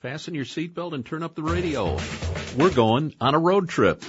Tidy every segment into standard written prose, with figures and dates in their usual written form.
Fasten your seatbelt and turn up the radio. We're going on a road trip.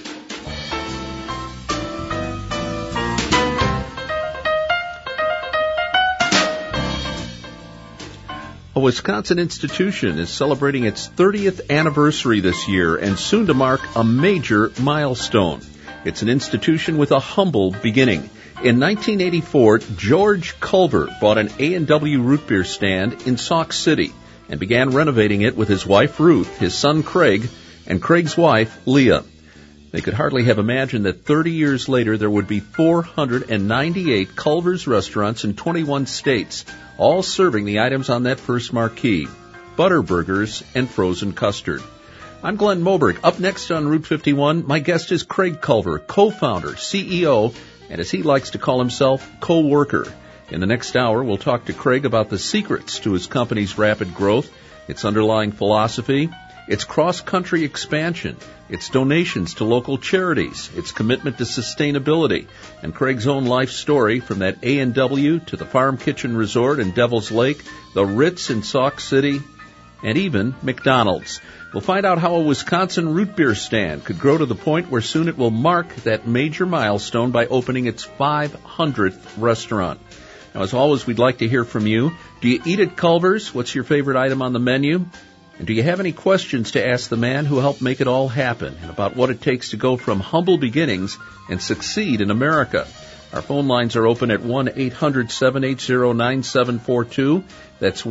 A Wisconsin institution is celebrating its 30th anniversary this year and soon to mark a major milestone. It's an institution with a humble beginning. In 1984, George Culver bought an A&W root beer stand in Sauk City and began renovating it with his wife Ruth, his son Craig, and Craig's wife Leah. They could hardly have imagined that 30 years later there would be 498 Culver's restaurants in 21 states, all serving the items on that first marquee, butter burgers and frozen custard. I'm Glenn Moberg. Up next on Route 51, my guest is Craig Culver, co-founder, CEO, and as he likes to call himself, co-worker. In the next hour, we'll talk to Craig about the secrets to his company's rapid growth, its underlying philosophy, its cross-country expansion, its donations to local charities, its commitment to sustainability, and Craig's own life story from that A&W to the Farm Kitchen Resort in Devil's Lake, the Ritz in Sauk City, and even McDonald's. We'll find out how a Wisconsin root beer stand could grow to the point where soon it will mark that major milestone by opening its 500th restaurant. Now, as always, we'd like to hear from you. Do you eat at Culver's? What's your favorite item on the menu? And do you have any questions to ask the man who helped make it all happen and about what it takes to go from humble beginnings and succeed in America? Our phone lines are open at 1-800-780-9742. That's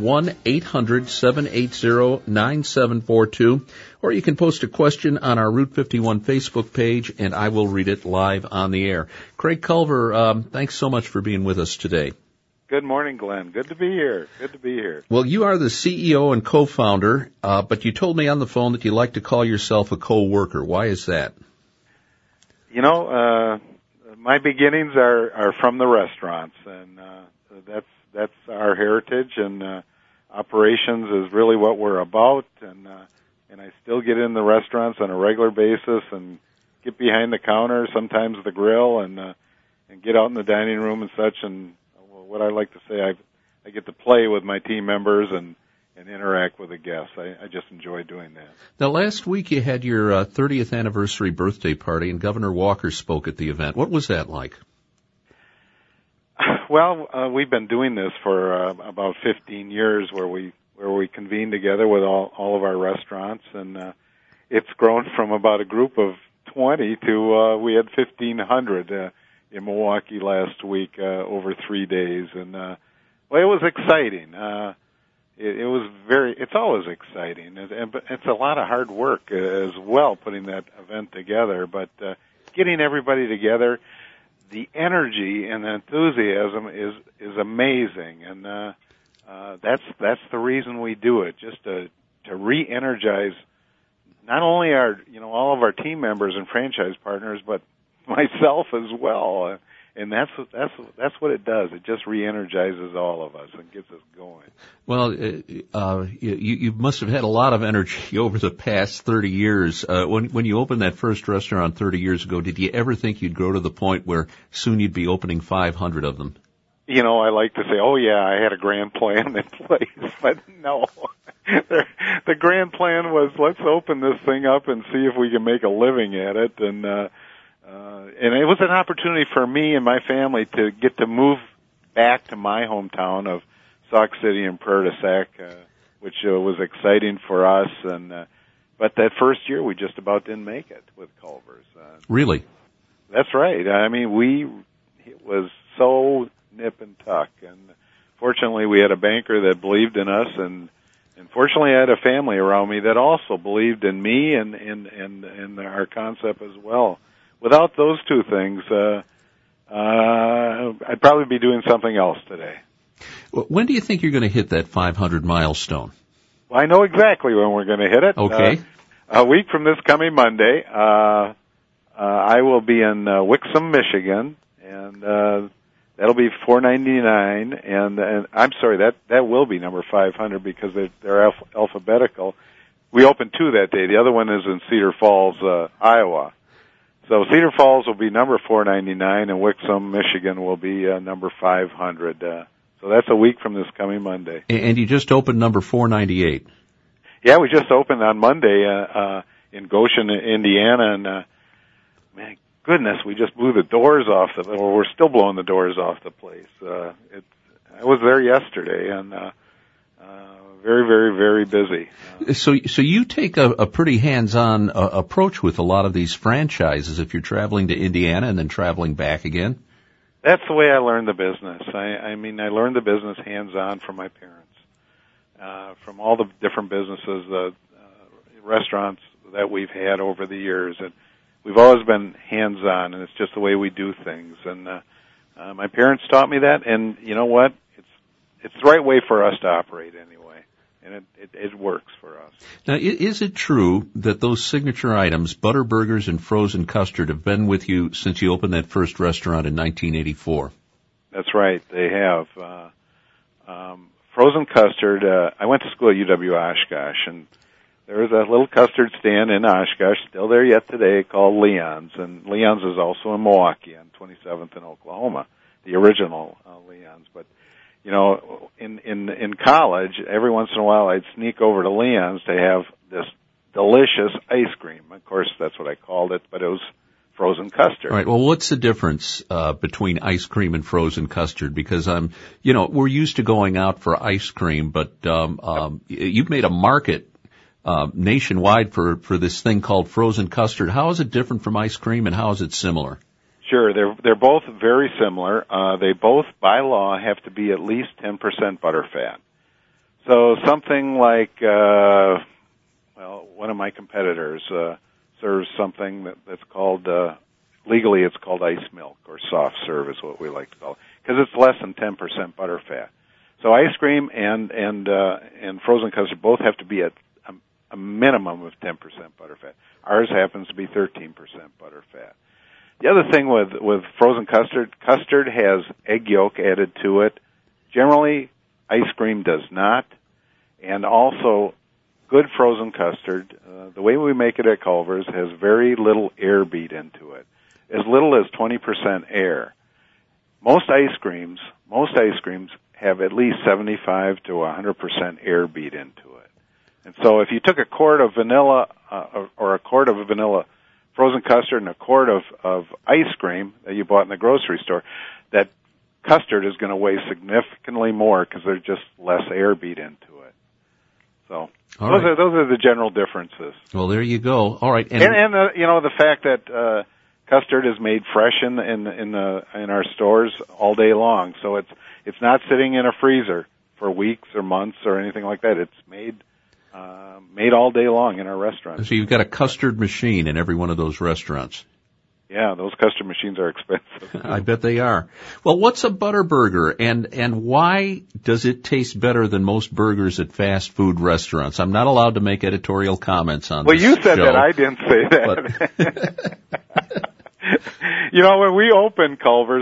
1-800-780-9742. Or you can post a question on our Route 51 Facebook page, and I will read it live on the air. Craig Culver, thanks so much for being with us today. Good morning, Glenn. Good to be here. Well, you are the CEO and co-founder, but you told me on the phone that you like to call yourself a co-worker. Why is that? You know, my beginnings are from the restaurants, and that's our heritage, and operations is really what we're about, and I still get in the restaurants on a regular basis and get behind the counter, sometimes the grill, and get out in the dining room and such, and what I like to say, I get to play with my team members and interact with the guests. I just enjoy doing that. Now, last week you had your 30th anniversary birthday party, and Governor Walker spoke at the event. What was that like? Well, we've been doing this for about 15 years, where we convene together with all of our restaurants, and it's grown from about a group of 20 to we had 1,500 in Milwaukee last week over 3 days, and well, it was exciting. It's always exciting, but it's a lot of hard work as well, putting that event together, but getting everybody together, the energy and the enthusiasm is amazing, and that's the reason we do it, just to re-energize not only all of our team members and franchise partners, but myself as well, and that's what it does. It just re-energizes all of us and gets us going. Well, you must have had a lot of energy over the past 30 years. When you opened that first restaurant 30 years ago, did you ever think you'd grow to the point where soon you'd be opening 500 of them? You know, I like to say, oh yeah, I had a grand plan in place, but no. The grand plan was, let's open this thing up and see if we can make a living at it, and it was an opportunity for me and my family to get to move back to my hometown of Sauk City and Prairie du Sac, which was exciting for us. But that first year, we just about didn't make it with Culver's. Really? That's right. I mean, it was so nip and tuck. And fortunately, we had a banker that believed in us, and fortunately, I had a family around me that also believed in me and our concept as well. Without those two things, I'd probably be doing something else today. When do you think you're going to hit that 500 milestone? Well, I know exactly when we're going to hit it. Okay. A week from this coming Monday, I will be in Wixom, Michigan, and that'll be 499. And I'm sorry, that will be number 500 because they're alphabetical. We opened 2 that day. The other one is in Cedar Falls, Iowa. So Cedar Falls will be number 499, and Wixom, Michigan will be number 500. So that's a week from this coming Monday. And you just opened number 498. Yeah, we just opened on Monday in Goshen, Indiana, and man, goodness, we just blew the doors off or we're still blowing the doors off the place. I was there yesterday, and very, very, very busy. So you take a pretty hands-on approach with a lot of these franchises if you're traveling to Indiana and then traveling back again? That's the way I learned the business. I mean, I learned the business hands-on from my parents, from all the different businesses, restaurants that we've had over the years. And we've always been hands-on, and it's just the way we do things. And my parents taught me that, and you know what? It's the right way for us to operate anyway, and it works for us. Now, is it true that those signature items, butter burgers and frozen custard, have been with you since you opened that first restaurant in 1984? That's right, they have. Frozen custard, I went to school at UW Oshkosh, and there was a little custard stand in Oshkosh, still there yet today, called Leon's. And Leon's is also in Milwaukee on 27th in Oklahoma, the original Leon's. But, you know, in college, every once in a while I'd sneak over to Leon's to have this delicious ice cream. Of course, that's what I called it, but it was frozen custard. All right. Well, what's the difference between ice cream and frozen custard? Because we're used to going out for ice cream, but you've made a market nationwide for this thing called frozen custard. How is it different from ice cream, and how is it similar? Sure, they're both very similar. They both, by law, have to be at least 10% butterfat. So something like, one of my competitors serves something that's called, legally it's called ice milk, or soft serve is what we like to call it, because it's less than 10% butterfat. So ice cream and frozen custard both have to be at a minimum of 10% butterfat. Ours happens to be 13% butterfat. The other thing with frozen custard has egg yolk added to it. Generally, ice cream does not. And also, good frozen custard, the way we make it at Culver's, has very little air beat into it, as little as 20% air. Most ice creams have at least 75 to 100% air beat into it. And so if you took a quart of vanilla or a quart of vanilla frozen custard and a quart of ice cream that you bought in the grocery store, that custard is going to weigh significantly more because there's just less air beat into it. So those are the general differences. Well, there you go. All right, and the fact that custard is made fresh in our stores all day long, so it's not sitting in a freezer for weeks or months or anything like that. It's made all day long in our restaurants. So you've got a custard machine in every one of those restaurants. Yeah, those custard machines are expensive. I bet they are. Well, what's a butter burger, and why does it taste better than most burgers at fast food restaurants? I'm not allowed to make editorial comments on this. Well, you said show, that. I didn't say that. When we opened Culver's,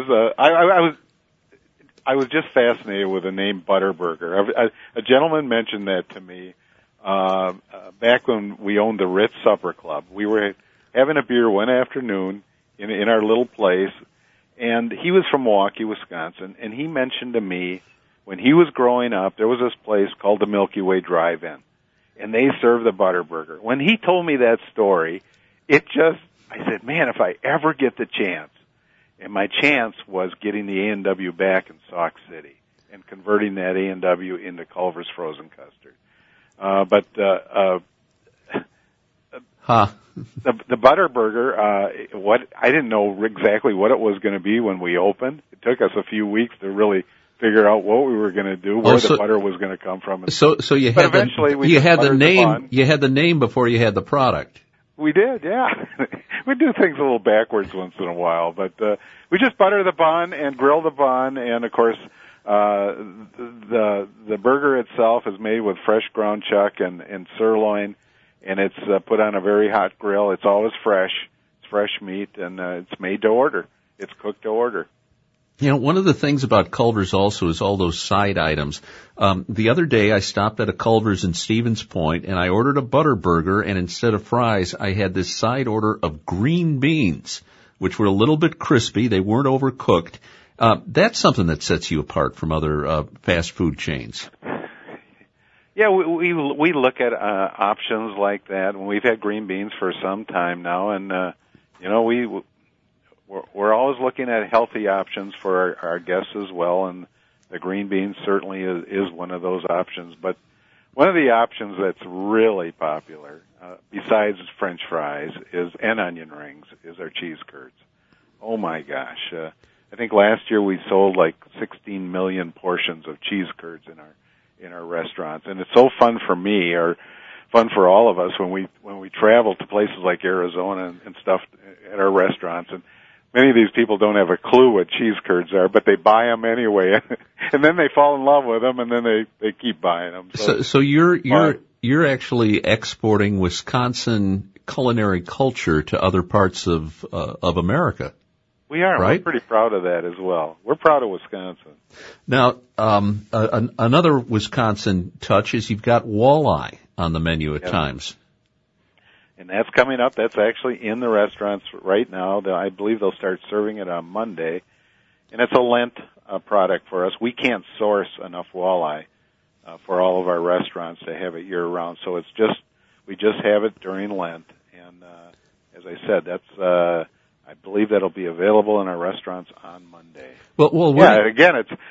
I was just fascinated with the name Butter Burger. A gentleman mentioned that to me back when we owned the Ritz Supper Club. We were having a beer one afternoon in our little place, and he was from Milwaukee, Wisconsin, and he mentioned to me when he was growing up, there was this place called the Milky Way Drive-In, and they served the Butter Burger. When he told me that story, I said, man, if I ever get the chance, and my chance was getting the A&W back in Sauk City and converting that A&W into Culver's Frozen Custard. The Butter Burger, I didn't know exactly what it was going to be when we opened. It took us a few weeks to really figure out what we were going to do, where the butter was going to come from. So you had the name. You had the name before you had the product. We did, yeah. We do things a little backwards once in a while, but we just butter the bun and grill the bun, and of course, the burger itself is made with fresh ground chuck and sirloin, and it's put on a very hot grill. It's always fresh. It's fresh meat, and it's made to order. It's cooked to order. One of the things about Culver's also is all those side items. The other day I stopped at a Culver's in Stevens Point and I ordered a butter burger, and instead of fries I had this side order of green beans, which were a little bit crispy. They weren't overcooked. That's something that sets you apart from other fast food chains. Yeah, we look at options like that, and we've had green beans for some time now, and we're always looking at healthy options for our guests as well, and the green bean certainly is one of those options. But one of the options that's really popular, besides French fries, and onion rings, is our cheese curds. Oh my gosh! I think last year we sold like 16 million portions of cheese curds in our restaurants, and it's so fun for me, or fun for all of us when we travel to places like Arizona and stuff at our restaurants. And many of these people don't have a clue what cheese curds are, but they buy them anyway, and then they fall in love with them, and then they keep buying them. So you're actually exporting Wisconsin culinary culture to other parts of America. We are. Right? We're pretty proud of that as well. We're proud of Wisconsin. Now, another Wisconsin touch is you've got walleye on the menu at times. And that's coming up. That's actually in the restaurants right now. I believe they'll start serving it on Monday. And it's a Lent product for us. We can't source enough walleye for all of our restaurants to have it year-round. So we just have it during Lent. And as I said, that's I believe that'll be available in our restaurants on Monday. Well, again,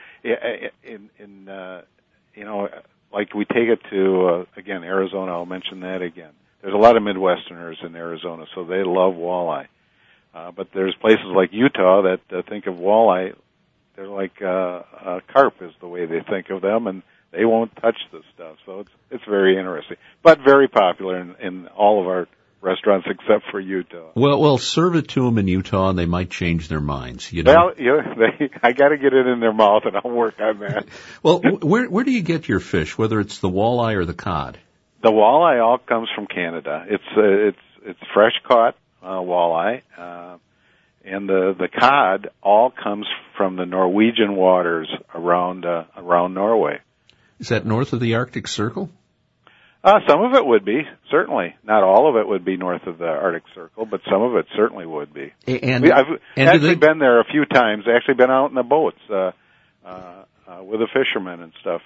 it's like we take it to again Arizona. I'll mention that again. There's a lot of Midwesterners in Arizona, so they love walleye. But there's places like Utah that think of walleye. They're like carp is the way they think of them, and they won't touch this stuff. So it's very interesting, but very popular in all of our restaurants except for Utah. Well, serve it to them in Utah, and they might change their minds. You know. Well, I got to get it in their mouth, and I'll work on that. Well, where do you get your fish? Whether it's the walleye or the cod? The walleye all comes from Canada. It's fresh caught walleye, and the cod all comes from the Norwegian waters around Norway. Is that north of the Arctic Circle? Some of it would be, certainly. Not all of it would be north of the Arctic Circle, but some of it certainly would be. I've actually been there a few times. Actually been out in the boats with the fishermen and stuff.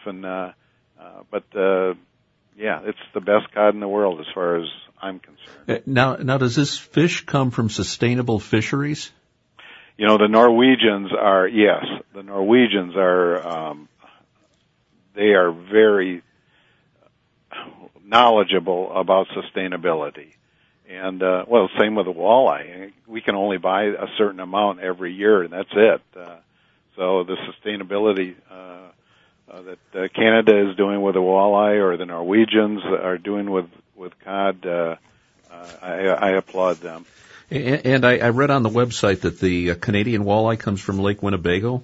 Yeah, it's the best cod in the world as far as I'm concerned. Now, does this fish come from sustainable fisheries? The Norwegians are, yes. The Norwegians are, they are very knowledgeable about sustainability. And, same with the walleye. We can only buy a certain amount every year, and that's it. So the sustainability that Canada is doing with the walleye, or the Norwegians are doing with cod, I applaud them. And I read on the website that the Canadian walleye comes from Lake Winnebago?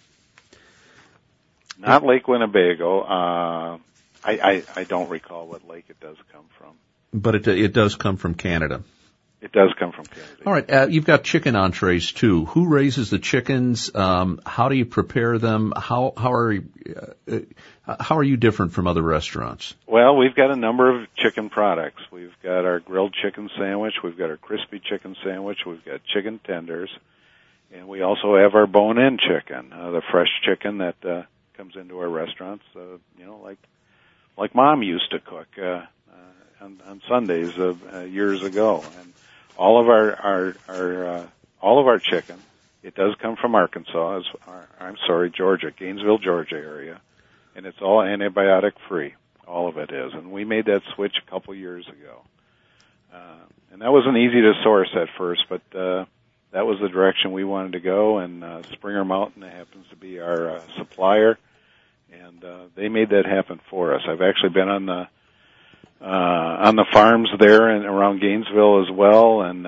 Not Lake Winnebago. I don't recall what lake it does come from. But it does come from Canada. It does come from Canada. All right. You've got chicken entrees too. Who raises the chickens? How do you prepare them? How are you different from other restaurants? Well, we've got a number of chicken products. We've got our grilled chicken sandwich. We've got our crispy chicken sandwich. We've got chicken tenders, and we also have our bone-in chicken, the fresh chicken that comes into our restaurants. Like Mom used to cook on Sundays years ago, and all of our chicken, it does come from Arkansas. Georgia, Gainesville, Georgia area, and it's all antibiotic free. All of it is, and we made that switch a couple years ago, and that wasn't easy to source at first, but that was the direction we wanted to go. And Springer Mountain happens to be our supplier, and they made that happen for us. I've actually been on the farms there and around Gainesville as well, and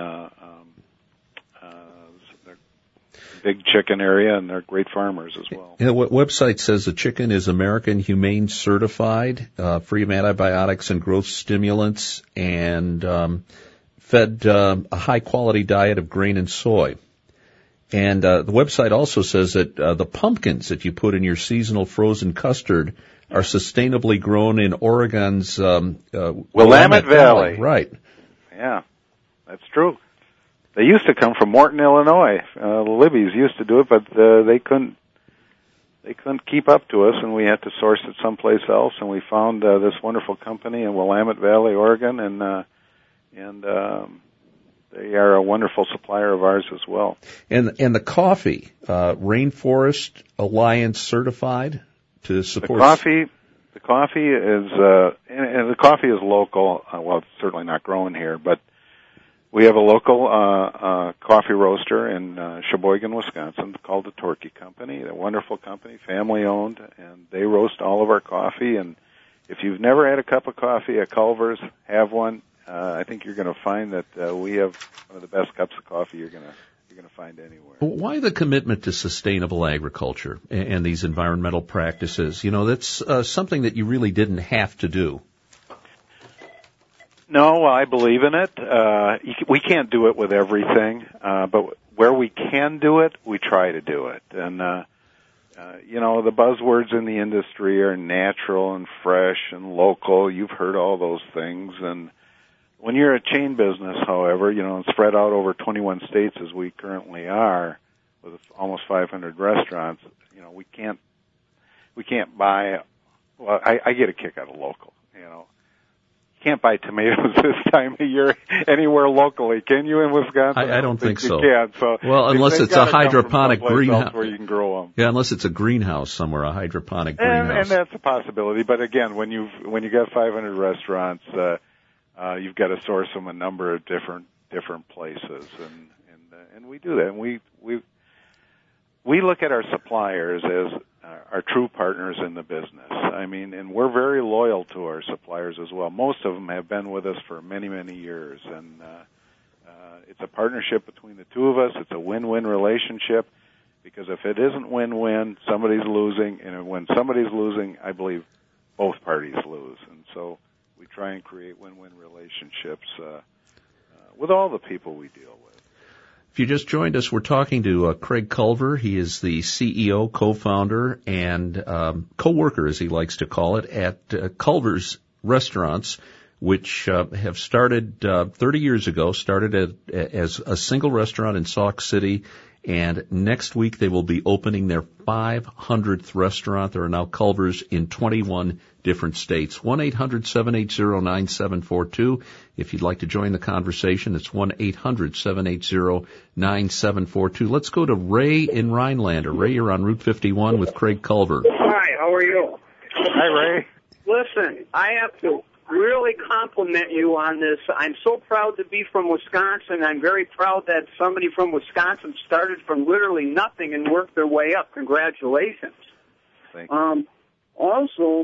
big chicken area, and they're great farmers as well. Yeah, what website says the chicken is American Humane Certified, free of antibiotics and growth stimulants, and fed a high-quality diet of grain and soy. And the website also says that the pumpkins that you put in your seasonal frozen custard are sustainably grown in Oregon's Willamette Valley. Right. Yeah, that's true. They used to come from Morton, Illinois. The Libby's used to do it, but they couldn't they couldn't keep up to us, and we had to source it someplace else. And we found this wonderful company in Willamette Valley, Oregon, and they are a wonderful supplier of ours as well. And the coffee, Rainforest Alliance certified to support The coffee is and the coffee is local. Well, it's certainly not grown here, but we have a local coffee roaster in Sheboygan, Wisconsin, called the Torquay Company. They're a wonderful company, family-owned, and they roast all of our coffee. And if you've never had a cup of coffee at Culver's, have one. I think you're going to find that we have one of the best cups of coffee you're going to find anywhere. Why the commitment to sustainable agriculture and these environmental practices? You know, that's something that you really didn't have to do. No, I believe in it. We can't do it with everything, but where we can do it, we try to do it. And, the buzzwords in the industry are natural and fresh and local. You've heard all those things. And when you're a chain business, however, and spread out over 21 states as we currently are, with almost 500 restaurants, we can't buy. Well, I get a kick out of local. You can't buy tomatoes this time of year anywhere locally, can you, in Wisconsin? I don't think so. You can. So well, unless it's a hydroponic greenhouse where you can grow them. Yeah, unless it's a greenhouse somewhere, a hydroponic greenhouse. And that's a possibility. But again, when you got 500 restaurants, you've got to source them a number of different places, and we do that. And we look at our suppliers as our true partners in the business. I mean, and we're very loyal to our suppliers as well. Most of them have been with us for many, many years, and it's a partnership between the two of us. It's a win-win relationship, because if it isn't win-win, somebody's losing, and when somebody's losing, I believe both parties lose. And so we try and create win-win relationships with all the people we deal with. If you just joined us, we're talking to Craig Culver. He is the CEO, co-founder, and co-worker, as he likes to call it, at Culver's Restaurants, which have started 30 years ago, started as a single restaurant in Sauk City, and next week they will be opening their 500th restaurant. There are now Culver's in 21 different states. 1-800-780-9742. If you'd like to join the conversation, it's 1-800-780-9742. Let's go to Ray in Rhinelander. Ray, you're on Route 51 with Craig Culver. Hi, how are you? Hi, Ray. Listen, I have to really compliment you on this. I'm so proud to be from Wisconsin. I'm very proud that somebody from Wisconsin started from literally nothing and worked their way up. Congratulations. Thank you. Also,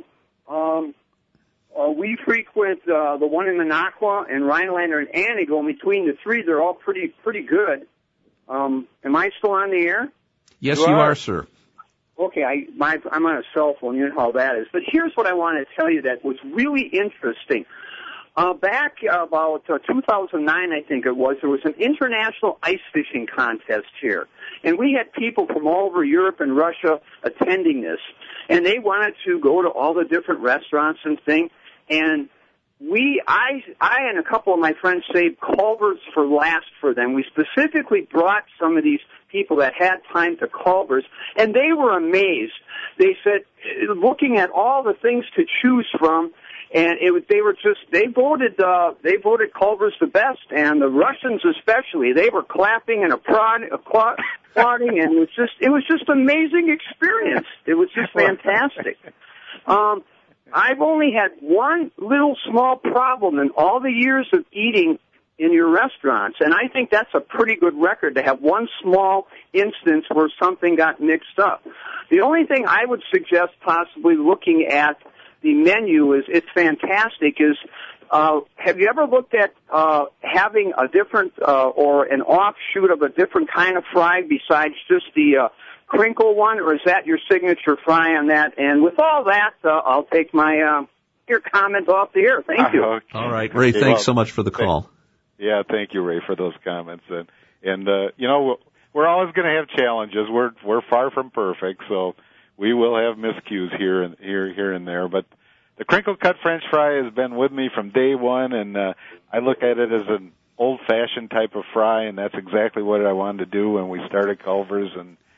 we frequent the one in Minocqua and Rhinelander and Antigo. Between the three, they're all pretty good. Am I still on the air? Yes, you are, sir. Okay, I'm on a cell phone. You know how that is. But here's what I want to tell you that was really interesting. Back about 2009, I think it was, there was an international ice fishing contest here. And we had people from all over Europe and Russia attending this. And they wanted to go to all the different restaurants and things. And I and a couple of my friends saved Culver's for last for them. We specifically brought some of these people that had time to Culver's, and they were amazed. They said, looking at all the things to choose from, and they voted Culver's the best, and the Russians especially. They were clapping and applauding, and it was just an amazing experience. It was just fantastic. I've only had one little small problem in all the years of eating in your restaurants, and I think that's a pretty good record to have one small instance where something got mixed up. The only thing I would suggest possibly looking at the menu is, it's fantastic, is have you ever looked at having a different or an offshoot of a different kind of fry besides just the crinkle one, or is that your signature fry on that? And with all that, I'll take my your comment off the air. Thank you. Okay. All right, Ray, thanks so much for the call. Yeah, thank you, Ray, for those comments. And we're always going to have challenges. We're far from perfect, so we will have miscues here and there. But the crinkle cut French fry has been with me from day one, and I look at it as an old-fashioned type of fry, and that's exactly what I wanted to do when we started Culver's. And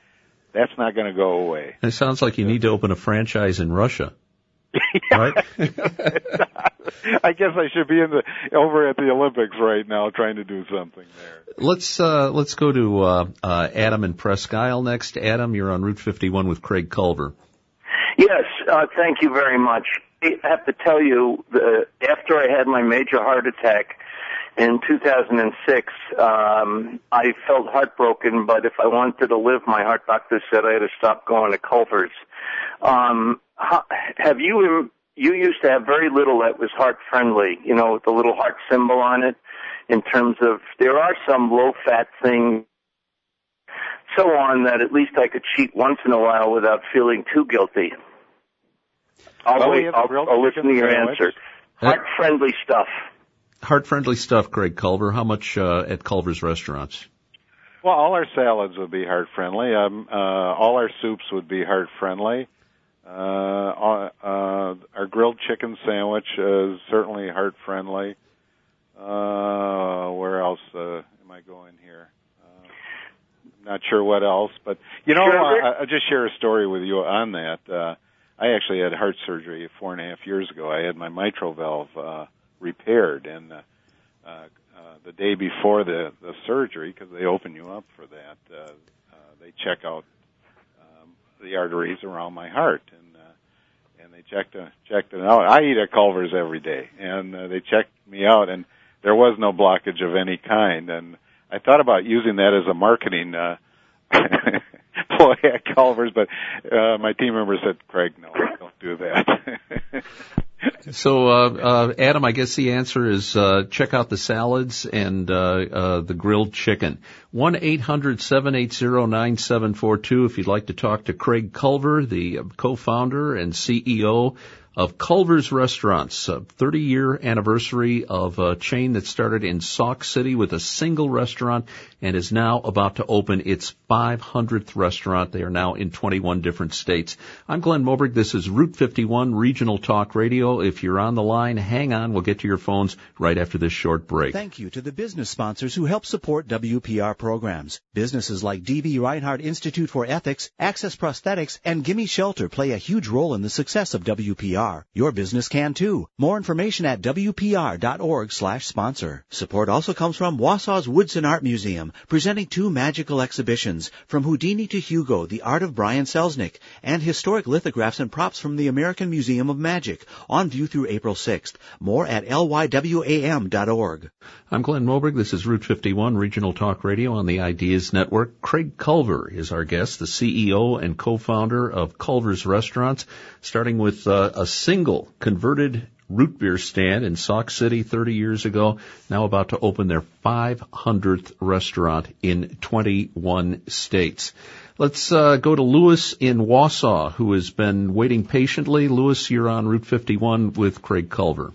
That's not going to go away. It sounds like you need to open a franchise in Russia. Right? I guess I should be over at the Olympics right now trying to do something there. Let's go to Adam in Presque Isle next. Adam, you're on Route 51 with Craig Culver. Yes, thank you very much. I have to tell you, after I had my major heart attack in 2006, I felt heartbroken, but if I wanted to live, my heart doctor said I had to stop going to Culver's. Have you used to have very little that was heart friendly, you know, with the little heart symbol on it, in terms of, there are some low fat things, so on, that at least I could cheat once in a while without feeling too guilty. I'll listen to your answer. Heart friendly stuff. Heart friendly stuff, Craig Culver. How much at Culver's restaurants? Well, all our salads would be heart friendly. All our soups would be heart friendly. Our grilled chicken sandwich is certainly heart friendly. Where else am I going here? Not sure what else, but I'll just share a story with you on that. I actually had heart surgery 4.5 years ago. I had my mitral valve repaired, and the day before the surgery, because they open you up for that, they check out the arteries around my heart, and they checked it out. I eat at Culver's every day, and they checked me out, and there was no blockage of any kind. And I thought about using that as a marketing ploy at Culver's, but my team member said, "Craig, no, don't do that." So, Adam, I guess the answer is check out the salads and the grilled chicken. 1-800-780-9742 if you'd like to talk to Craig Culver, the co-founder and CEO of Culver's Restaurants, a 30-year anniversary of a chain that started in Sauk City with a single restaurant and is now about to open its 500th restaurant. They are now in 21 different states. I'm Glenn Moberg. This is Route 51 Regional Talk Radio. If you're on the line, hang on. We'll get to your phones right after this short break. Thank you to the business sponsors who help support WPR programs. Businesses like D.B. Reinhardt Institute for Ethics, Access Prosthetics, and Gimme Shelter play a huge role in the success of WPR. Your business can too. More information at WPR.org/sponsor. Support also comes from Wausau's Woodson Art Museum, presenting 2 magical exhibitions, From Houdini to Hugo, The Art of Brian Selznick, and historic lithographs and props from the American Museum of Magic, on view through April 6th. More at lywam.org. I'm Glenn Moberg. This is Route 51 Regional Talk Radio on the Ideas Network. Craig Culver is our guest, the CEO and co-founder of Culver's Restaurants, starting with a single converted root beer stand in Sauk City 30 years ago, now about to open their 500th restaurant in 21 states. Let's go to Lewis in Wausau, who has been waiting patiently. Lewis, you're on Route 51 with Craig Culver.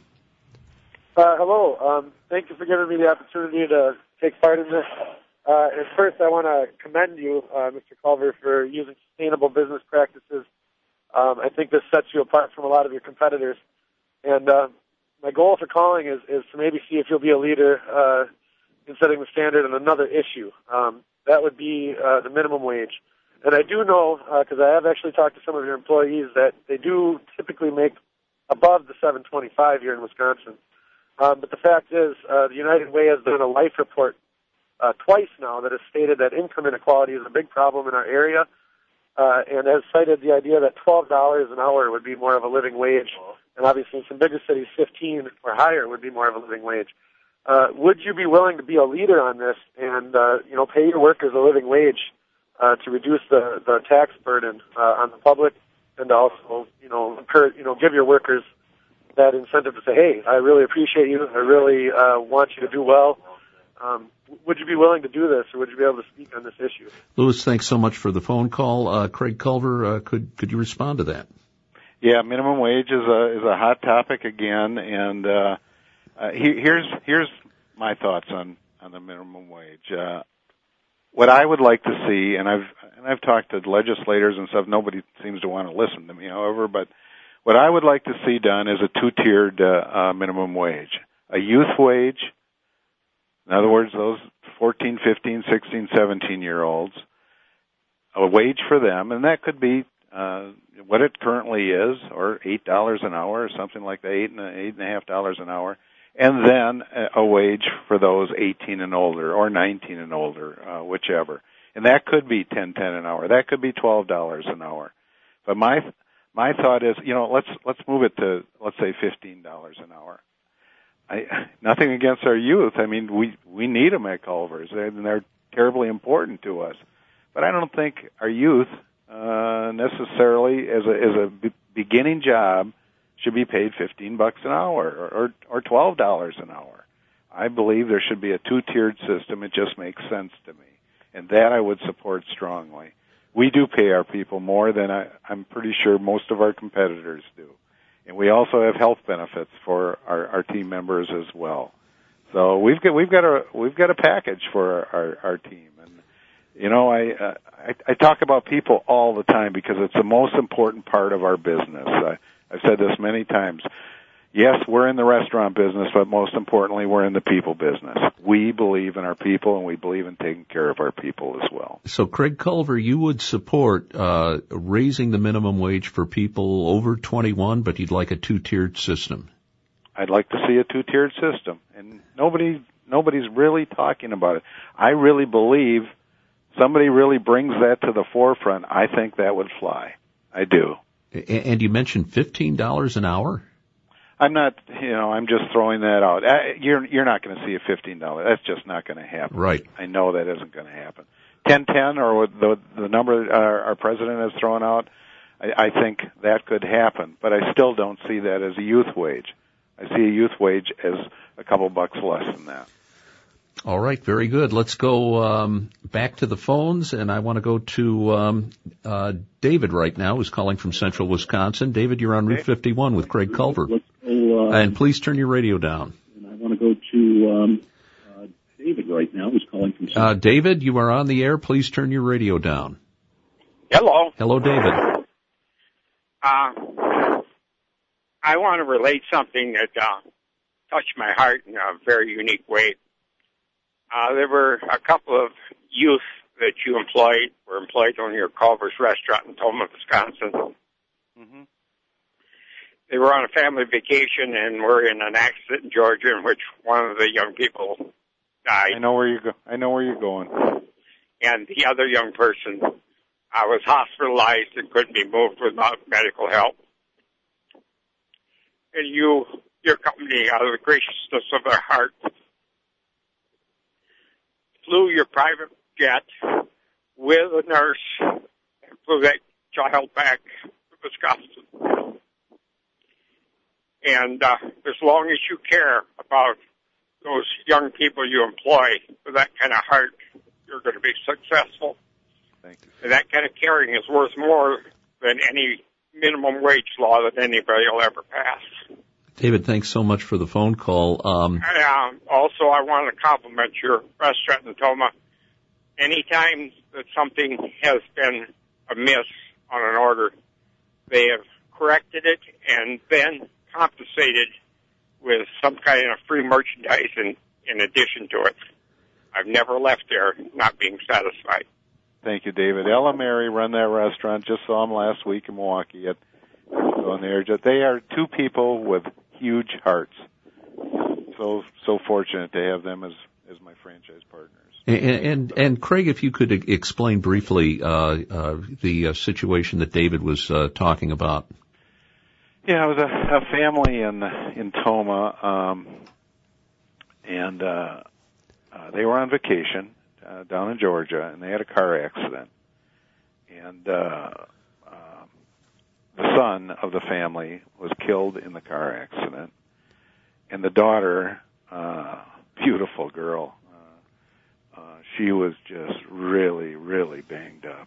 Hello. Thank you for giving me the opportunity to take part in this. And first, I want to commend you, Mr. Culver, for using sustainable business practices. I think this sets you apart from a lot of your competitors. And my goal for calling is to maybe see if you'll be a leader in setting the standard on another issue. That would be the minimum wage. And I do know, because I have actually talked to some of your employees, that they do typically make above the $7.25 here in Wisconsin. But the fact is, the United Way has done a life report twice now that has stated that income inequality is a big problem in our area, and has cited the idea that $12 an hour would be more of a living wage, and obviously in some bigger cities, 15 or higher would be more of a living wage. Would you be willing to be a leader on this and pay your workers a living wage to reduce the tax burden on the public, and also give your workers that incentive to say, hey, I really appreciate you, I really want you to do well. Would you be willing to do this, or would you be able to speak on this issue? Lewis, thanks so much for the phone call. Craig Culver, could you respond to that? Yeah, minimum wage is a hot topic again, and here's my thoughts on the minimum wage. What I would like to see, and I've talked to legislators and stuff. Nobody seems to want to listen to me, however, but what I would like to see done is a 2-tiered minimum wage. A youth wage, in other words, those 14, 15, 16, 17-year-olds, a wage for them, and that could be what it currently is, or $8 an hour, or something like that, $8.50 an hour, and then a wage for those 18 and older, or 19 and older, whichever. And that could be $10.10 an hour. That could be $12 an hour. But my thought is, let's move it to, let's say, $15 an hour. Nothing against our youth. I mean, we need them at Culver's, and they're terribly important to us. But I don't think our youth necessarily, as a beginning job, should be paid $15 an hour or $12 an hour. I believe there should be a two-tiered system. It just makes sense to me, and that I would support strongly. We do pay our people more than I'm pretty sure most of our competitors do. And we also have health benefits for our team members as well. So we've got a package for our team. And I talk about people all the time because it's the most important part of our business. I've said this many times. Yes, we're in the restaurant business, but most importantly, we're in the people business. We believe in our people, and we believe in taking care of our people as well. So, Craig Culver, you would support raising the minimum wage for people over 21, but you'd like a two-tiered system. I'd like to see a two-tiered system, and nobody's really talking about it. I really believe somebody really brings that to the forefront. I think that would fly. I do. And you mentioned $15 an hour? I'm not, I'm just throwing that out. You're not going to see a $15. That's just not going to happen. Right. I know that isn't going to happen. 10.10, or the number our president has thrown out, I think that could happen. But I still don't see that as a youth wage. I see a youth wage as a couple bucks less than that. All right, very good. Let's go back to the phones, and I want to go to David right now, who's calling from Central Wisconsin. David, you're on Route 51 with Craig Culver. And please turn your radio down. And I want to go to David right now, who's calling from Central. David, you are on the air. Please turn your radio down. Hello. Hello, David. I want to relate something that touched my heart in a very unique way. There were a couple of youth that you were employed on your Culver's restaurant in Tomah, Wisconsin. Mm-hmm. They were on a family vacation and were in an accident in Georgia in which one of the young people died. I know where you're going. And the other young person was hospitalized and couldn't be moved without medical help. And your company, out of the graciousness of their heart, flew your private jet with a nurse and flew that child back to Wisconsin. And as long as you care about those young people you employ with that kind of heart, you're going to be successful. Thank you. And that kind of caring is worth more than any minimum wage law that anybody will ever pass. David, thanks so much for the phone call. Also, I want to compliment your restaurant in Tomah. Anytime that something has been amiss on an order, they have corrected it and then compensated with some kind of free merchandise in addition to it. I've never left there not being satisfied. Thank you, David. Ella and Mary run that restaurant. Just saw them last week in Milwaukee. They are two people with huge hearts. So fortunate to have them as my franchise partners. And Craig, if you could explain briefly the situation that David was talking about. Yeah, it was a family in Tomah, and they were on vacation down in Georgia, and they had a car accident. And the son of the family was killed in the car accident, and the daughter, beautiful girl, she was just really, really banged up.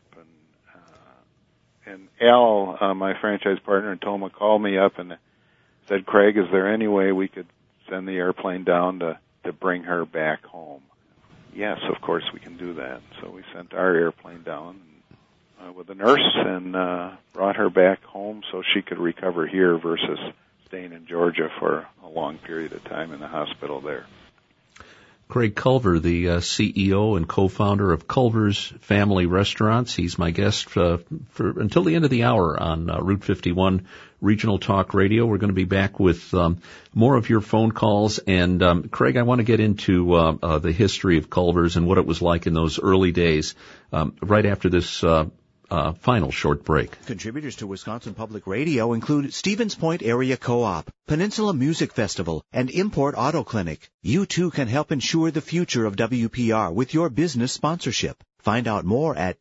And Al, my franchise partner in Tomah, called me up and said, Craig, is there any way we could send the airplane down to bring her back home? Yes, of course we can do that. So we sent our airplane down with a nurse and brought her back home so she could recover here versus staying in Georgia for a long period of time in the hospital there. Craig Culver, the CEO and co-founder of Culver's Family Restaurants. He's my guest for until the end of the hour on Route 51 Regional Talk Radio. We're going to be back with more of your phone calls. And Craig, I want to get into the history of Culver's and what it was like in those early days right after this final short break. Contributors to Wisconsin Public Radio include Stevens Point Area Co-op, Peninsula Music Festival, and Import Auto Clinic. You too can help ensure the future of WPR with your business sponsorship. Find out more at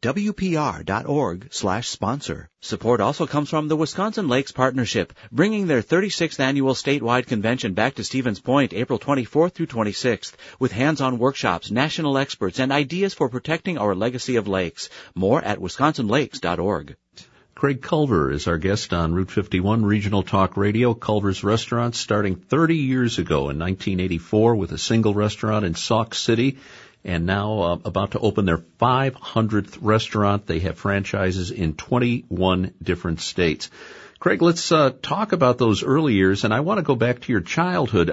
wpr.org/sponsor. Support also comes from the Wisconsin Lakes Partnership, bringing their 36th annual statewide convention back to Stevens Point April 24th through 26th, with hands-on workshops, national experts, and ideas for protecting our legacy of lakes. More at wisconsinlakes.org. Craig Culver is our guest on Route 51 Regional Talk Radio. Culver's Restaurants, starting 30 years ago in 1984 with a single restaurant in Sauk City, and now about to open their 500th restaurant. They have franchises in 21 different states. Craig, let's talk about those early years, and I want to go back to your childhood.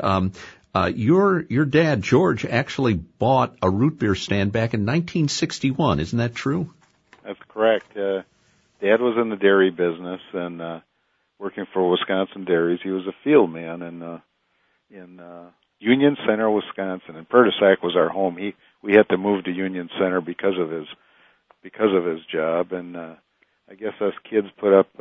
Your dad, George, actually bought a root beer stand back in 1961. Isn't that true? That's correct. Dad was in the dairy business and working for Wisconsin Dairies. He was a field man in Union Center, Wisconsin, and Pertisac was our home. We had to move to Union Center because of his job, and I guess us kids put up.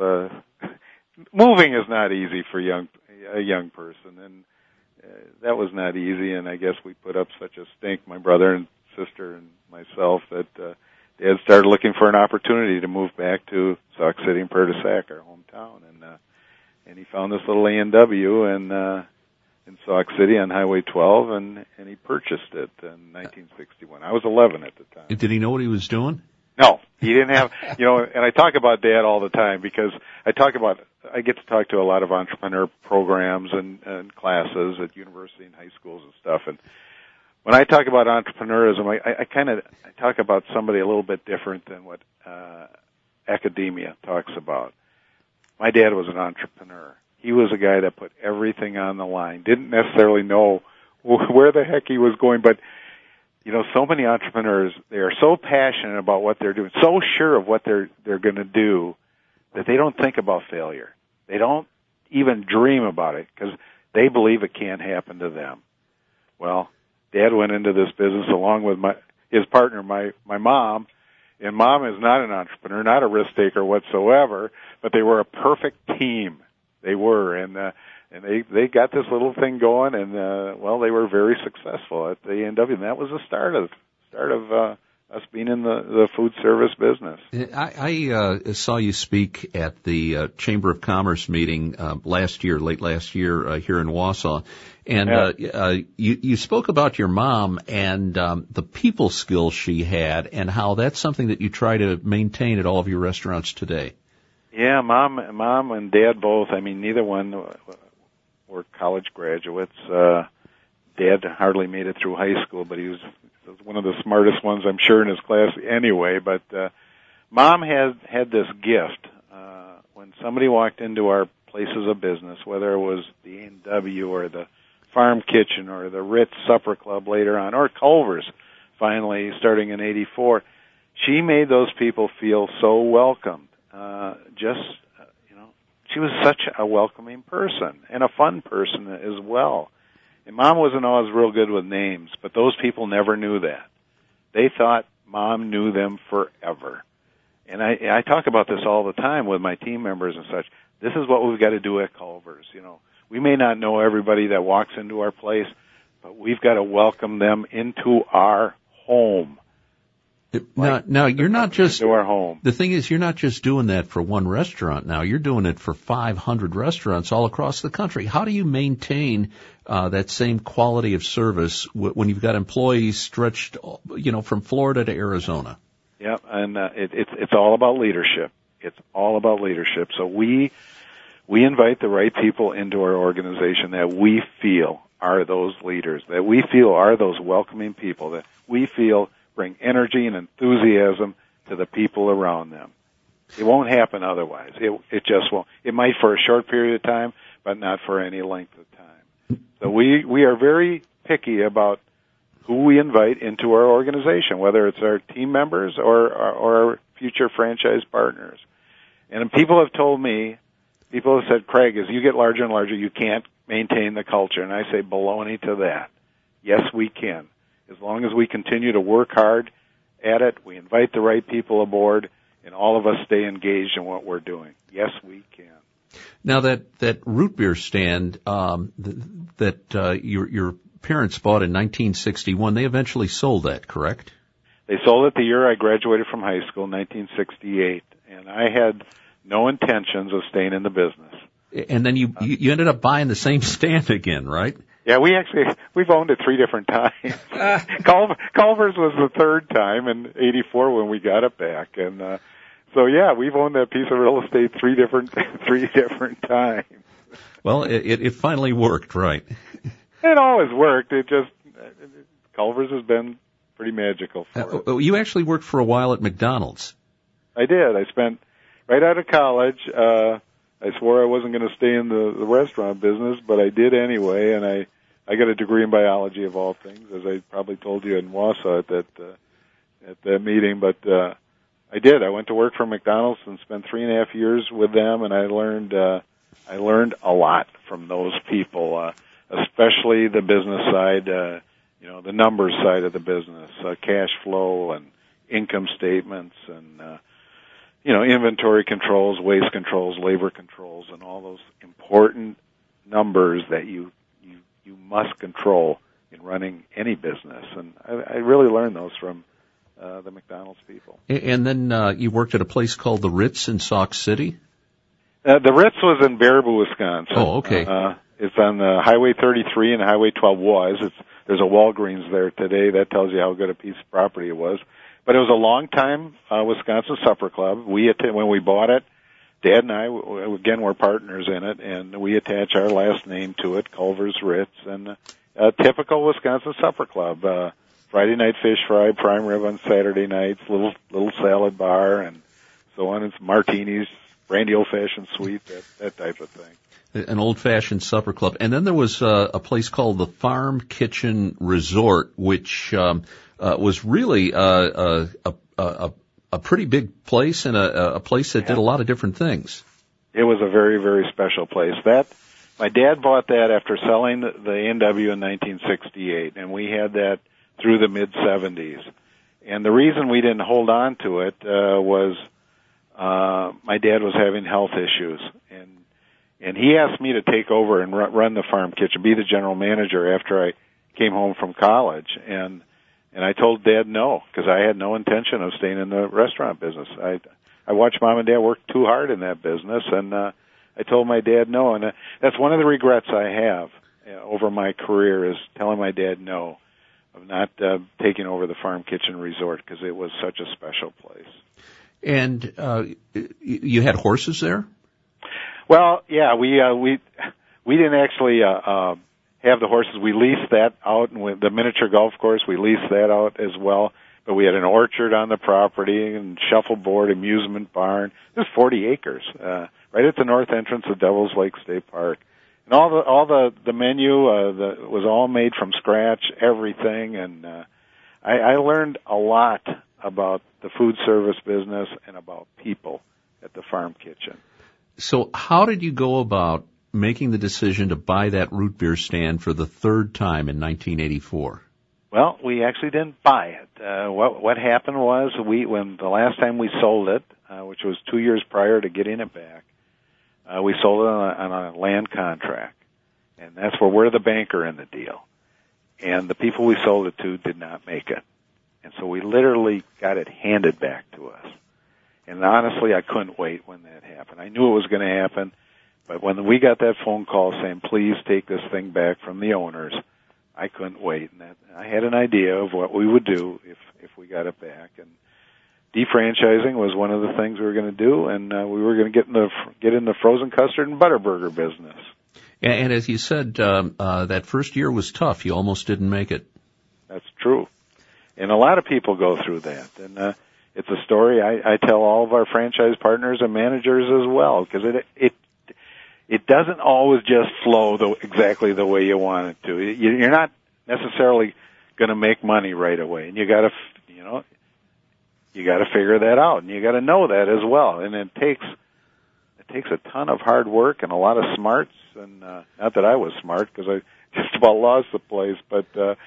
Moving is not easy for a young person, and that was not easy. And I guess we put up such a stink, my brother and sister and myself, that Dad started looking for an opportunity to move back to Sauk City and Pertisac, our hometown, and he found this little A&W in Sauk City on Highway 12, and he purchased it in 1961. I was 11 at the time. Did he know what he was doing? No, he didn't have, and I talk about Dad all the time because I get to talk to a lot of entrepreneur programs and classes at university and high schools and stuff, and when I talk about entrepreneurism, I talk about somebody a little bit different than what academia talks about. My dad was an entrepreneur. He was a guy that put everything on the line, didn't necessarily know where the heck he was going, but, so many entrepreneurs, they are so passionate about what they're doing, so sure of what they're going to do, that they don't think about failure. They don't even dream about it because they believe it can't happen to them. Well, Dad went into this business along with his partner, my mom, and Mom is not an entrepreneur, not a risk taker whatsoever, but they were a perfect team. They were, and they got this little thing going, and they were very successful at the A&W, and that was the start of us being in the food service business. I saw you speak at the Chamber of Commerce meeting late last year here in Wausau, and you spoke about your mom and the people skills she had, and how that's something that you try to maintain at all of your restaurants today. Yeah, Mom and Dad both. I mean, neither one were college graduates. Dad hardly made it through high school, but he was one of the smartest ones, I'm sure, in his class anyway. But Mom had this gift. When somebody walked into our places of business, whether it was the A&W or the Farm Kitchen or the Ritz Supper Club later on, or Culver's finally starting in '84, she made those people feel so welcomed. She was such a welcoming person and a fun person as well. And Mom wasn't always real good with names, but those people never knew that. They thought Mom knew them forever. And I talk about this all the time with my team members and such. This is what we've got to do at Culver's. We may not know everybody that walks into our place, but we've got to welcome them into our home. Now you're not just into our home. The thing is, you're not just doing that for one restaurant. Now you're doing it for 500 restaurants all across the country. How do you maintain that same quality of service when you've got employees stretched, from Florida to Arizona? Yeah, and it's all about leadership. It's all about leadership. So we invite the right people into our organization that we feel are those leaders, that we feel are those welcoming people, that we feel bring energy and enthusiasm to the people around them. It won't happen otherwise. It just won't. It might for a short period of time, but not for any length of time. So we are very picky about who we invite into our organization, whether it's our team members or our future franchise partners. And people have told me, people have said, Craig, as you get larger and larger, you can't maintain the culture. And I say baloney to that. Yes, we can. As long as we continue to work hard at it, we invite the right people aboard, and all of us stay engaged in what we're doing. Yes, we can. Now that root beer stand that your parents bought in 1961, they eventually sold that, correct? They sold it the year I graduated from high school, 1968, and I had no intentions of staying in the business. And then you ended up buying the same stand again, right? Yeah, we've owned it 3 different times. Culver's was the 3rd time in '84 when we got it back, and so yeah, we've owned that piece of real estate 3 different times. Well, it finally worked, right? It always worked. Culver's has been pretty magical for us. You actually worked for a while at McDonald's. I did. I spent right out of college. I swore I wasn't going to stay in the restaurant business, but I did anyway, and I got a degree in biology of all things, as I probably told you in Wausau at that meeting. But I did. I went to work for McDonald's and spent 3.5 years with them, and I learned a lot from those people, especially the business side, the numbers side of the business, cash flow and income statements and inventory controls, waste controls, labor controls, and all those important numbers that you must control in running any business. And I really learned those from the McDonald's people. And then you worked at a place called the Ritz in Sauk City? The Ritz was in Baraboo, Wisconsin. Oh, okay. It's on Highway 33 and Highway 12 was. There's a Walgreens there today. That tells you how good a piece of property it was. But it was a long-time Wisconsin Supper Club. When we bought it, Dad and I, again, were partners in it, and we attach our last name to it, Culver's Ritz, and a typical Wisconsin Supper Club. Friday night fish fry, prime rib on Saturday nights, little salad bar, and so on. It's martinis, brandy old-fashioned sweet, that type of thing. An old-fashioned supper club. And then there was a place called the Farm Kitchen Resort, which was really a pretty big place and a place that did a lot of different things. It was a very, very special place. My dad bought that after selling the NW in 1968, and we had that through the mid-'70s. And the reason we didn't hold on to it was my dad was having health issues, and he asked me to take over and run the farm kitchen, be the general manager after I came home from college. And I told Dad no, because I had no intention of staying in the restaurant business. I watched Mom and Dad work too hard in that business, and I told my dad no. And that's one of the regrets I have over my career, is telling my dad no, of not taking over the Farm Kitchen Resort, because it was such a special place. And you had horses there? Well, yeah, we didn't actually have the horses. We leased that out, and with the miniature golf course, we leased that out as well. But we had an orchard on the property, and shuffleboard, amusement barn. There's 40 acres, right at the north entrance of Devil's Lake State Park. And all the menu was all made from scratch, everything. And I learned a lot about the food service business and about people at the Farm Kitchen. So how did you go about making the decision to buy that root beer stand for the 3rd time in 1984? Well, we actually didn't buy it. What happened was when the last time we sold it, which was 2 years prior to getting it back, we sold it on a land contract. And that's where we're the banker in the deal. And the people we sold it to did not make it. And so we literally got it handed back to us. And honestly, I couldn't wait when that happened. I knew it was going to happen, but when we got that phone call saying, please take this thing back from the owners, I couldn't wait. And I had an idea of what we would do if we got it back. And defranchising was one of the things we were going to do, and we were going to get in the frozen custard and butterburger business. And as you said, that first year was tough. You almost didn't make it. That's true. And a lot of people go through that. And it's a story I tell all of our franchise partners and managers as well, because it doesn't always just flow exactly the way you want it to. You're not necessarily going to make money right away, and you got to figure that out, and you got to know that as well. And it takes a ton of hard work and a lot of smarts. And not that I was smart, because I just about lost the place, but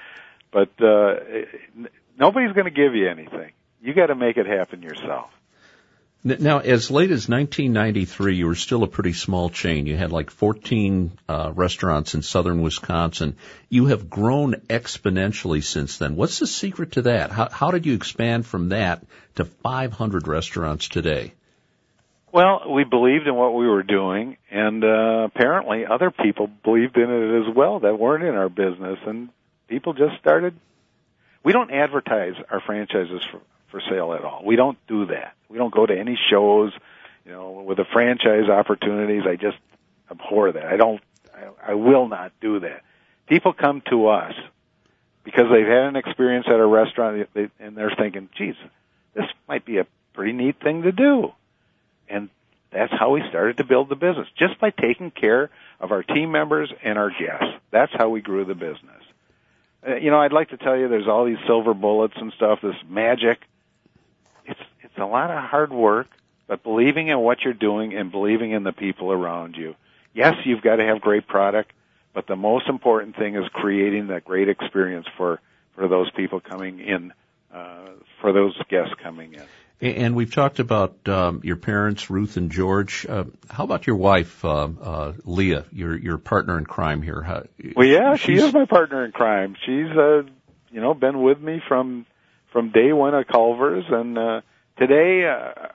nobody's going to give you anything. You got to make it happen yourself. Now, as late as 1993, you were still a pretty small chain. You had like 14 restaurants in southern Wisconsin. You have grown exponentially since then. What's the secret to that? How did you expand from that to 500 restaurants today? Well, we believed in what we were doing, and apparently other people believed in it as well that weren't in our business, and people just started. We don't advertise our franchises for sale at all. We don't do that. We don't go to any shows, with the franchise opportunities. I just abhor that. I will not do that. People come to us because they've had an experience at a restaurant, and they're thinking, geez, this might be a pretty neat thing to do. And that's how we started to build the business, just by taking care of our team members and our guests. That's how we grew the business. I'd like to tell you there's all these silver bullets and stuff, this magic. It's a lot of hard work, but believing in what you're doing and believing in the people around you. Yes, you've got to have great product, but the most important thing is creating that great experience for those people coming in, for those guests coming in. And we've talked about your parents, Ruth and George. How about your wife, Leah, your partner in crime here? Well, yeah, she is my partner in crime. She's been with me from day one at Culver's, and today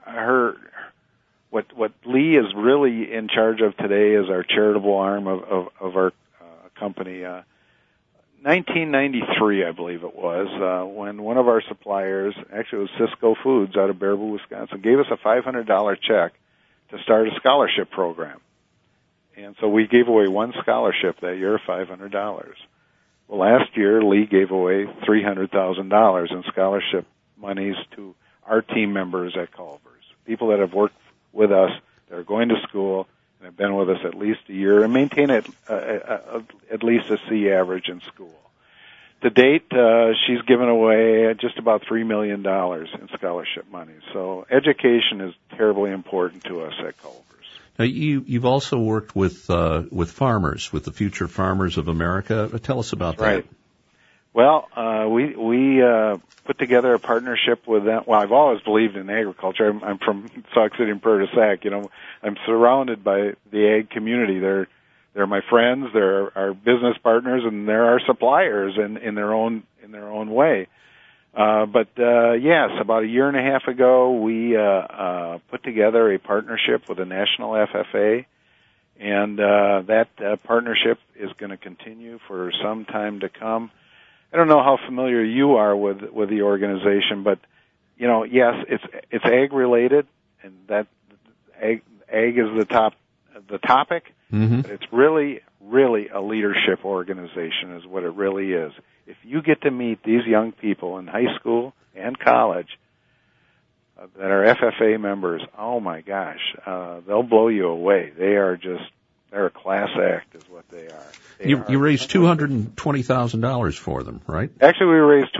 what Lee is really in charge of today is our charitable arm of our company. 1993, I believe it was, when one of our suppliers, actually it was Cisco Foods out of Baraboo, Wisconsin, gave us a $500 check to start a scholarship program. And so we gave away one scholarship that year, $500. Well, last year, Lee gave away $300,000 in scholarship monies to our team members at Culver's, people that have worked with us, that are going to school, and have been with us at least a year, and maintain at least a C average in school. To date, she's given away just about $3 million in scholarship money. So education is terribly important to us at Culver's. Now, you've also worked with farmers, with the Future Farmers of America. Tell us about that. Right. Well, we put together a partnership with them. Well, I've always believed in agriculture. I'm from Sauk City and Prairie du Sac. I'm surrounded by the ag community. They're my friends. They're our business partners, and they're our suppliers in their own way. But yes, about a year and a half ago, we put together a partnership with the National FFA, and that partnership is going to continue for some time to come. I don't know how familiar you are with the organization, but yes, it's ag related, and that ag is the topic. Mm-hmm. But it's really a leadership organization, is what it really is. If you get to meet these young people in high school and college that are FFA members, oh my gosh, they'll blow you away. They're a class act, is what they are. You raised $220,000 for them, right? Actually, we raised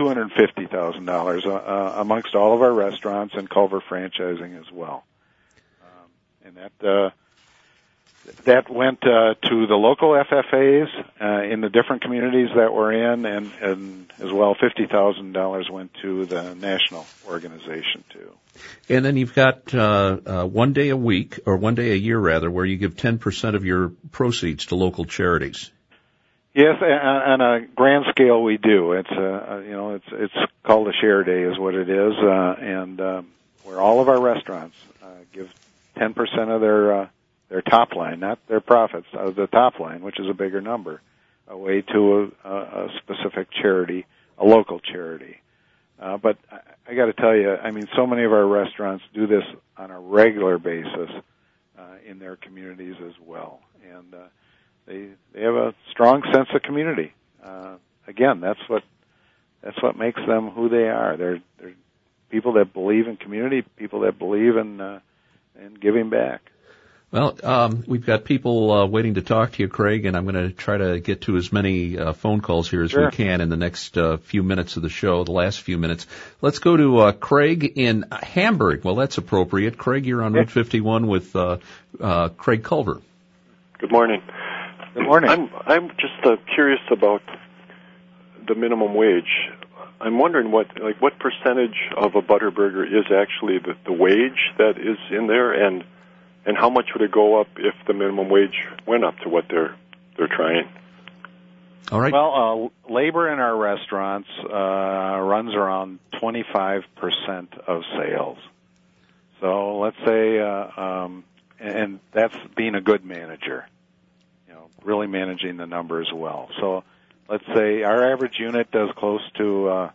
$250,000 amongst all of our restaurants and Culver franchising as well. And that went to the local FFAs in the different communities that we're in, and as well, $50,000 went to the national organization too. And then you've got 1 day a week, or 1 day a year rather, where you give 10% of your proceeds to local charities. Yes, on a grand scale we do. It's called a share day, is what it is, and where all of our restaurants give 10% of their top line, not their profits, the top line, which is a bigger number, away to a specific charity, a local charity. But I got to tell you, so many of our restaurants do this on a regular basis in their communities as well, and they have a strong sense of community. Again, that's what makes them who they are. They're people that believe in community, people that believe in giving back. Well, we've got people waiting to talk to you, Craig, and I'm going to try to get to as many phone calls here as we can in the next few minutes of the show, the last few minutes. Let's go to Craig in Hamburg. Well, that's appropriate. Craig, you're on Route 51 with Craig Culver. Good morning. Good morning. I'm just curious about the minimum wage. I'm wondering what percentage of a Butterburger is actually the wage that is in there, and how much would it go up if the minimum wage went up to what they're trying? All right. Well, labor in our restaurants runs around 25% of sales. So let's say, and that's being a good manager, really managing the numbers well. So let's say our average unit does close to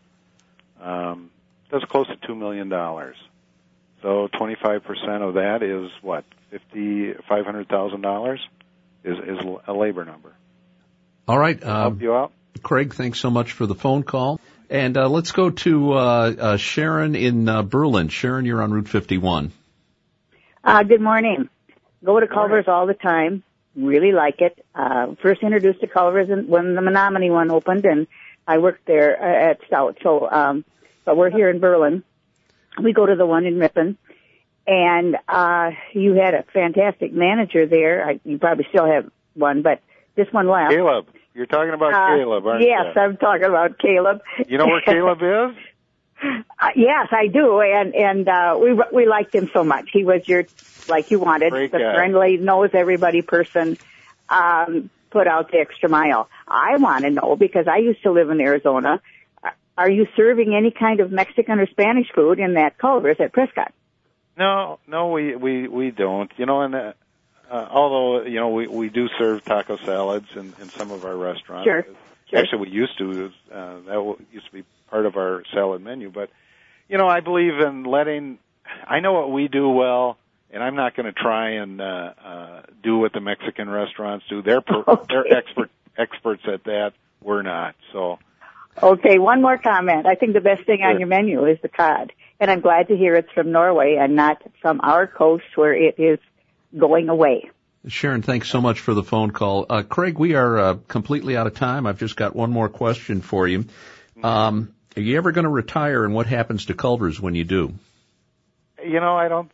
$2 million. So 25% of that is what? $500,000 is a labor number. All right. Help you out? Craig, thanks so much for the phone call. And let's go to Sharon in Berlin. Sharon, you're on Route 51. Good morning. Go to Culver's all the time. Really like it. First introduced to Culver's when the Menominee one opened, and I worked there at Stout. So, but we're here in Berlin. We go to the one in Ripon. And you had a fantastic manager there. You probably still have one, but this one left. Caleb. You're talking about Caleb, aren't you? Yes, I'm talking about Caleb. You know where Caleb is? Yes, I do. And we liked him so much. He was like you wanted, Great the guy. friendly, knows everybody person, put out the extra mile. I want to know, because I used to live in Arizona, are you serving any kind of Mexican or Spanish food in that Culver's at Prescott? No, we don't. And although we do serve taco salads in some of our restaurants. Sure. Actually, we used to. That used to be part of our salad menu. But I believe in letting. I know what we do well, and I'm not going to try and do what the Mexican restaurants do. They're experts at that. We're not. So. Okay, one more comment. I think the best thing on your menu is the cod. And I'm glad to hear it's from Norway and not from our coast where it is going away. Sharon, thanks so much for the phone call. Craig, we are completely out of time. I've just got one more question for you. Are you ever going to retire, and what happens to Culver's when you do? I'll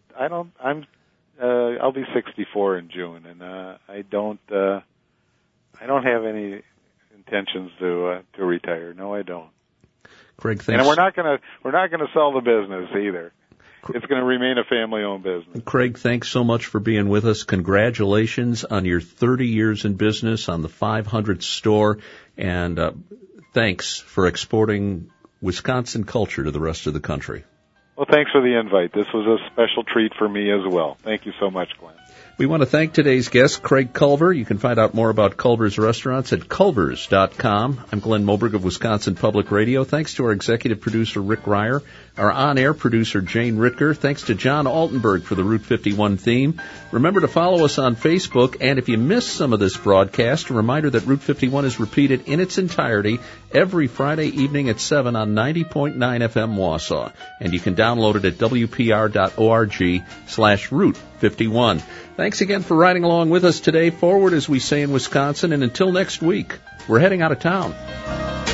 be 64 in June, and I don't have any intentions to retire. No, I don't. Craig, thanks. And we're not gonna sell the business either. It's going to remain a family-owned business. Craig, thanks so much for being with us. Congratulations on your 30 years in business, on the 500th store, and thanks for exporting Wisconsin culture to the rest of the country. Well, thanks for the invite. This was a special treat for me as well. Thank you so much, Glenn. We want to thank today's guest, Craig Culver. You can find out more about Culver's restaurants at culvers.com. I'm Glenn Moberg of Wisconsin Public Radio. Thanks to our executive producer, Rick Ryer, our on-air producer, Jane Ritker. Thanks to John Altenberg for the Route 51 theme. Remember to follow us on Facebook, and if you missed some of this broadcast, a reminder that Route 51 is repeated in its entirety every Friday evening at 7 on 90.9 FM Wausau. And you can download it at wpr.org/Route51. Thanks again for riding along with us today. Forward, as we say in Wisconsin, and until next week, we're heading out of town.